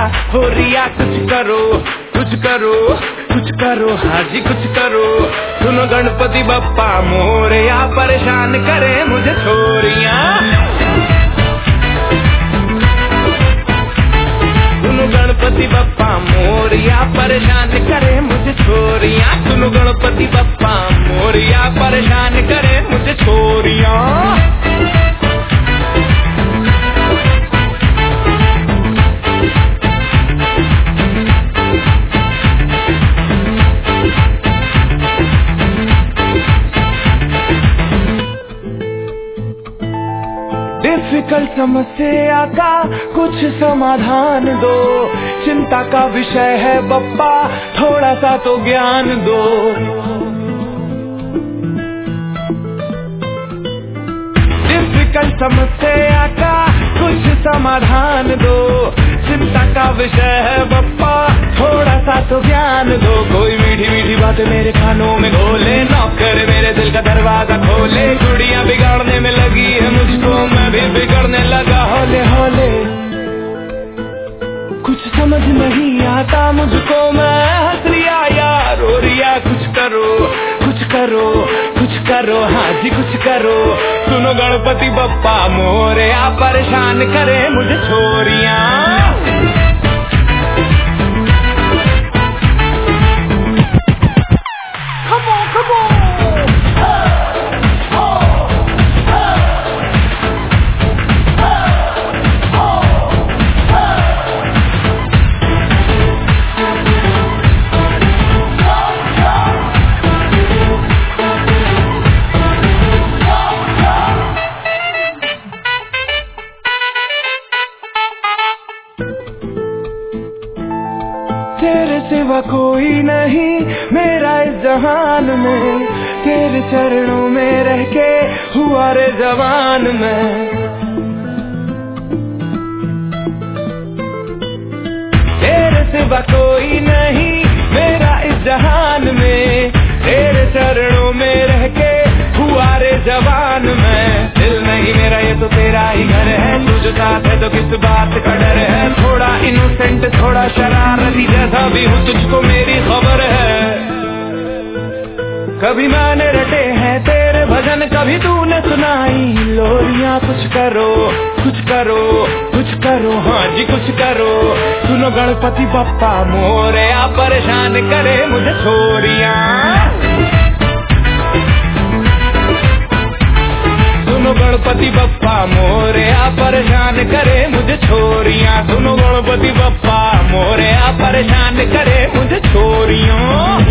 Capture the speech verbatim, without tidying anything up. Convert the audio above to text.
हो रिया कुछ करो कुछ करो कुछ करो, हाँ जी कुछ करो। सुनो गणपति बप्पा मोरया, परेशान करे मुझे छोरियां। सुनो गणपति बप्पा मोरया, परेशान करे मुझे छोरियां। सुनो गणपति बप्पा मोरया, परेशान करे मुझे छोरियां। डिफिकल्ट समस्या का कुछ समाधान दो, चिंता का विषय है बप्पा थोड़ा सा तो ज्ञान दो। डिफिकल्ट समस्या का कुछ समाधान दो, चिंता का विषय है बप्पा थोड़ा सा तो ज्ञान दो। कोई मीठी मीठी बातें मेरे कानों में घोले, नौकर मेरे दिल का दरवाजा खोले। गुड़ियां बिगाड़ने में लगी है मुझको, मैं भी बिगड़ने लगा हौले हौले। कुछ समझ नहीं आता मुझको, मैं हंस रिया यार रो रिया। कुछ करो कुछ करो कुछ करो, हाँ जी कुछ करो। सुनो गणपति बप्पा मोरया, परेशान करे मुझे छोरियां। तेरे सिवा कोई नहीं मेरा इस जहान में, तेरे चरणों में रह के हुआ रे जवान में। तेरे सिवा कोई नहीं मेरा इस जहान में, तेरे चरणों में रह के हुआ रे जवान में। दिल नहीं मेरा ये तो तेरा ही घर है, तू जो साथ है तो किस बात का डर है। थोड़ा इनोसेंट थोड़ा शरारती जैसा भी हूँ, तुझको मेरी खबर है। कभी मैंने रटे हैं तेरे भजन, कभी तूने सुनाई लोरियां। कुछ करो कुछ करो कुछ करो, हाँ जी कुछ करो। सुनो गणपति बप्पा मोरया, परेशान करे मुझे छोरियां। सुनो गणपति बप्पा मोरया, परेशान करे मुझे छोरियां। सुनो गणपति बप्पा मोरया, परेशान करे मुझे छोरियों।